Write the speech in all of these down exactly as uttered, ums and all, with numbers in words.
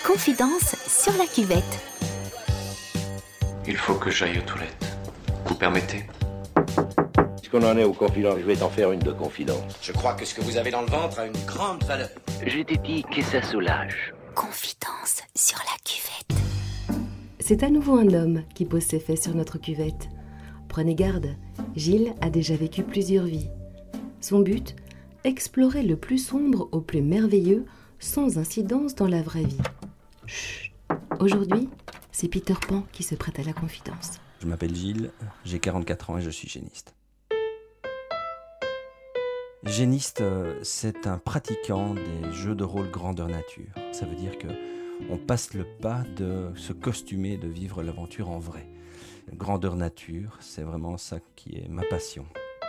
Confidence sur la cuvette. Il faut que j'aille aux toilettes. Vous permettez ? Puisqu'on en est aux confidences, je vais t'en faire une de confidence. Je crois que ce que vous avez dans le ventre a une grande valeur. Je t'ai dit que ça soulage. Confidence sur la cuvette. C'est à nouveau un homme qui pose ses faits sur notre cuvette. Prenez garde, Gilles a déjà vécu plusieurs vies. Son but, explorer le plus sombre au plus merveilleux, sans incidence dans la vraie vie. Chut. Aujourd'hui, c'est Peter Pan qui se prête à la confidence. Je m'appelle Gilles, j'ai quarante-quatre ans et je suis géniste. Géniste, c'est un pratiquant des jeux de rôle grandeur nature. Ça veut dire que on passe le pas de se costumer, de vivre l'aventure en vrai. Grandeur nature, c'est vraiment ça qui est ma passion.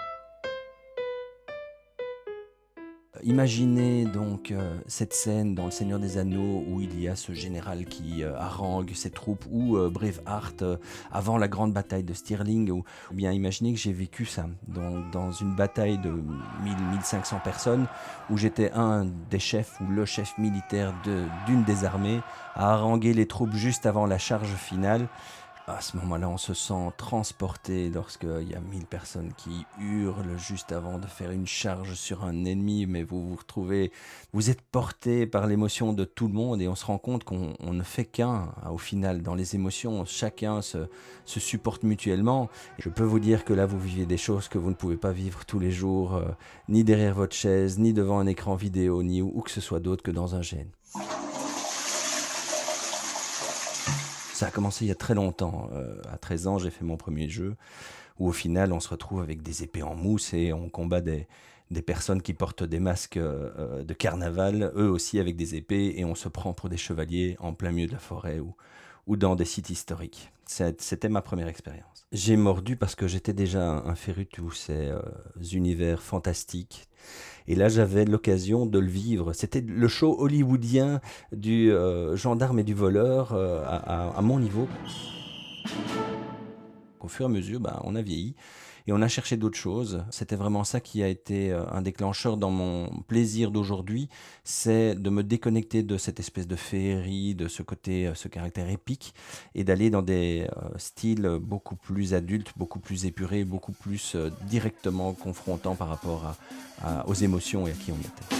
Imaginez donc euh, cette scène dans Le Seigneur des Anneaux où il y a ce général qui euh, harangue ses troupes, ou euh, Braveheart euh, avant la grande bataille de Stirling, ou, ou bien imaginez que j'ai vécu ça dans, dans une bataille de mille à mille cinq cents personnes où j'étais un des chefs ou le chef militaire de, d'une des armées à haranguer les troupes juste avant la charge finale. À ce moment-là, on se sent transporté lorsqu'il y a mille personnes qui hurlent juste avant de faire une charge sur un ennemi, mais vous vous retrouvez, vous êtes porté par l'émotion de tout le monde et on se rend compte qu'on on ne fait qu'un au final dans les émotions. Chacun se, se supporte mutuellement. Je peux vous dire que là, vous vivez des choses que vous ne pouvez pas vivre tous les jours, euh, ni derrière votre chaise, ni devant un écran vidéo, ni où, où que ce soit d'autre que dans un gène. Ça a commencé il y a très longtemps. Euh, à treize ans, j'ai fait mon premier jeu où au final, on se retrouve avec des épées en mousse et on combat des, des personnes qui portent des masques euh, de carnaval, eux aussi avec des épées, et on se prend pour des chevaliers en plein milieu de la forêt ou, ou dans des sites historiques. C'était ma première expérience. J'ai mordu parce que j'étais déjà un, un féru de tous ces euh, univers fantastiques. Et là, j'avais l'occasion de le vivre. C'était le show hollywoodien du euh, gendarme et du voleur euh, à, à, à mon niveau. Au fur et à mesure, bah, on a vieilli et on a cherché d'autres choses. C'était vraiment ça qui a été euh, un déclencheur dans mon plaisir d'aujourd'hui. C'est de me déconnecter de cette espèce de féerie, de ce côté, euh, ce caractère épique, et d'aller dans des euh, styles beaucoup plus adultes, beaucoup plus épurés, beaucoup plus euh, directement confrontants par rapport à À, aux émotions et à qui on était.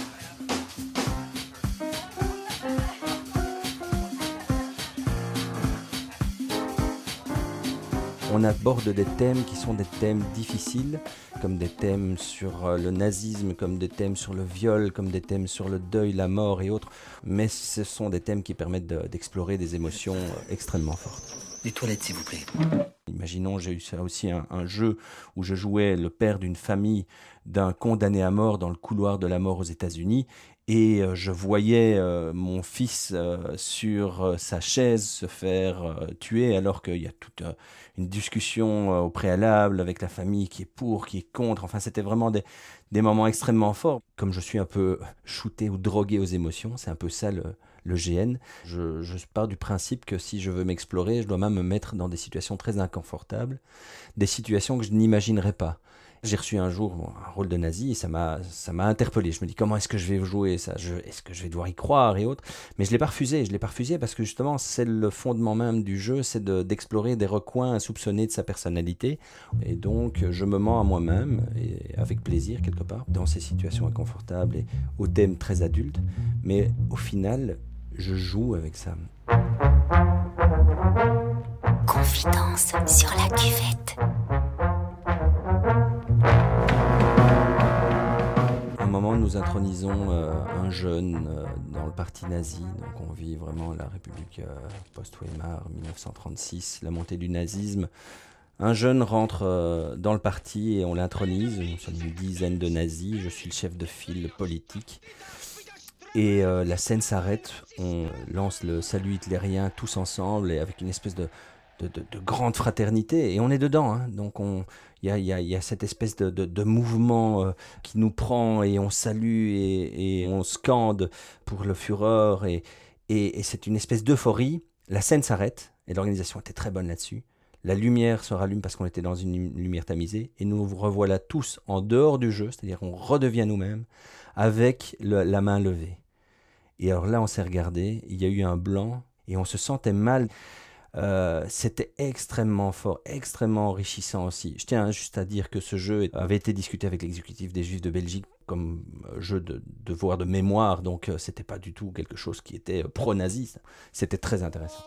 On aborde des thèmes qui sont des thèmes difficiles, comme des thèmes sur le nazisme, comme des thèmes sur le viol, comme des thèmes sur le deuil, la mort et autres, mais ce sont des thèmes qui permettent de, d'explorer des émotions extrêmement fortes. Les toilettes, s'il vous plaît. Imaginons, j'ai eu ça aussi un, un jeu où je jouais le père d'une famille d'un condamné à mort dans le couloir de la mort aux États-Unis, et euh, je voyais euh, mon fils euh, sur euh, sa chaise se faire euh, tuer, alors qu'il y a toute euh, une discussion euh, au préalable avec la famille qui est pour, qui est contre. Enfin, c'était vraiment des, des moments extrêmement forts. Comme je suis un peu shooté ou drogué aux émotions, c'est un peu ça le, le G N. Je, je pars du principe que si je veux m'explorer, je dois même me mettre dans des situations très inconfortables, des situations que je n'imaginerais pas. J'ai reçu un jour bon, un rôle de nazi et ça m'a, ça m'a interpellé. Je me dis, comment est-ce que je vais jouer ça je, Est-ce que je vais devoir y croire et autres? Mais je ne l'ai pas refusé. Je l'ai pas refusé parce que justement, c'est le fondement même du jeu, c'est de, d'explorer des recoins insoupçonnés de sa personnalité. Et donc, je me mens à moi-même, et avec plaisir quelque part, dans ces situations inconfortables et aux thèmes très adultes. Mais au final, je joue avec ça. Confidence sur la cuvette. À un moment, nous intronisons euh, un jeune euh, dans le parti nazi. Donc on vit vraiment la République euh, post-Weimar, dix-neuf cent trente-six, la montée du nazisme. Un jeune rentre euh, dans le parti et on l'intronise. Nous sommes une dizaine de nazis. Je suis le chef de file politique. Et euh, la scène s'arrête. On lance le salut hitlérien tous ensemble et avec une espèce de, de, de, de grande fraternité. Et on est dedans. Hein. Donc on... Il y a, y, a, y a cette espèce de, de, de mouvement euh, qui nous prend et on salue et, et on scande pour le Führer et, et, et c'est une espèce d'euphorie. La scène s'arrête et l'organisation était très bonne là-dessus. La lumière se rallume parce qu'on était dans une lumière tamisée et nous revoilà tous en dehors du jeu, c'est-à-dire on redevient nous-mêmes avec le, la main levée. Et alors là, on s'est regardé, il y a eu un blanc et on se sentait mal. Euh, c'était extrêmement fort, extrêmement enrichissant aussi. Je tiens juste à dire que ce jeu avait été discuté avec l'exécutif des Juifs de Belgique comme jeu de devoir de mémoire, donc euh, c'était pas du tout quelque chose qui était euh, pro-nazi. C'était très intéressant.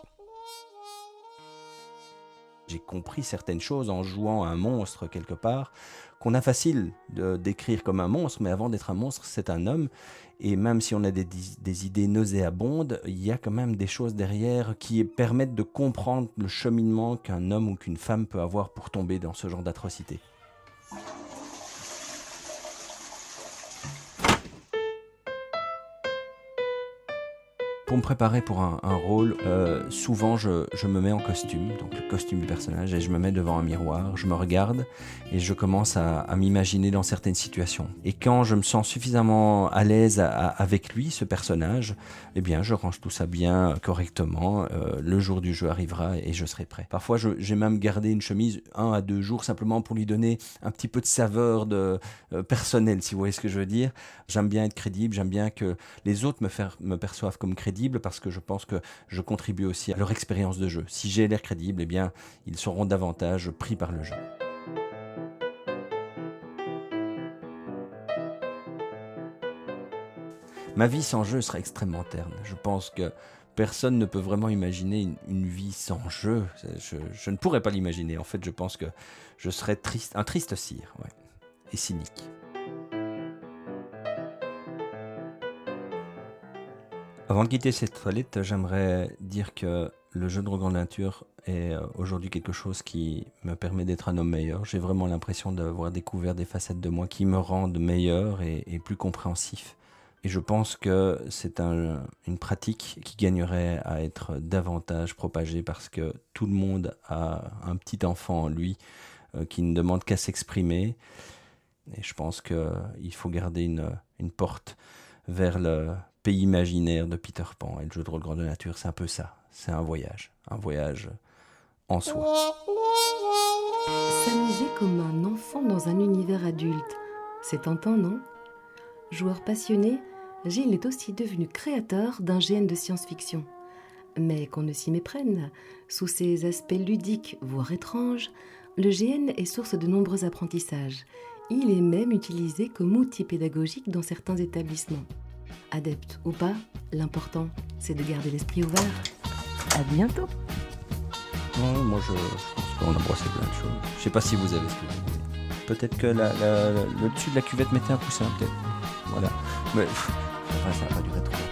J'ai compris certaines choses en jouant à un monstre quelque part, qu'on a facile de décrire comme un monstre, mais avant d'être un monstre, c'est un homme. Et même si on a des, des idées nauséabondes, il y a quand même des choses derrière qui permettent de comprendre le cheminement qu'un homme ou qu'une femme peut avoir pour tomber dans ce genre d'atrocité. Pour me préparer pour un, un rôle, euh, souvent je, je me mets en costume, donc le costume du personnage, et je me mets devant un miroir, je me regarde et je commence à, à m'imaginer dans certaines situations. Et quand je me sens suffisamment à l'aise à, à, avec lui, ce personnage, eh bien je range tout ça bien, correctement. Euh, le jour du jeu arrivera et je serai prêt. Parfois, je, j'ai même gardé une chemise un à deux jours simplement pour lui donner un petit peu de saveur de, euh, personnelle, si vous voyez ce que je veux dire. J'aime bien être crédible, j'aime bien que les autres me, faire, me perçoivent comme crédible, parce que je pense que je contribue aussi à leur expérience de jeu. Si j'ai l'air crédible, eh bien, ils seront davantage pris par le jeu. Ma vie sans jeu serait extrêmement terne. Je pense que personne ne peut vraiment imaginer une, une vie sans jeu. Je, je ne pourrais pas l'imaginer. En fait, je pense que je serais triste, un triste cire, ouais, et cynique. Avant de quitter cette toilette, j'aimerais dire que le jeu de rôle grandeur nature est aujourd'hui quelque chose qui me permet d'être un homme meilleur. J'ai vraiment l'impression d'avoir découvert des facettes de moi qui me rendent meilleur et, et plus compréhensif. Et je pense que c'est un, une pratique qui gagnerait à être davantage propagée parce que tout le monde a un petit enfant en lui euh, qui ne demande qu'à s'exprimer. Et je pense qu'il faut garder une, une porte vers le pays imaginaire de Peter Pan. Et le jeu de rôle grandeur nature, c'est un peu ça. C'est un voyage. Un voyage en soi. S'amuser comme un enfant dans un univers adulte, c'est tentant, non ? Joueur passionné, Gilles est aussi devenu créateur d'un G N de science-fiction. Mais qu'on ne s'y méprenne, sous ses aspects ludiques, voire étranges, le G N est source de nombreux apprentissages. Il est même utilisé comme outil pédagogique dans certains établissements. Adepte ou pas, l'important, c'est de garder l'esprit ouvert. À bientôt. Ouais, moi, je, je pense qu'on a brossé plein de choses. Je sais pas si vous avez ce que vous voulez. Peut-être que la, la, la, le dessus de la cuvette mettait un coussin, peut-être. Voilà. Mais pff, enfin, ça n'a pas duré trop.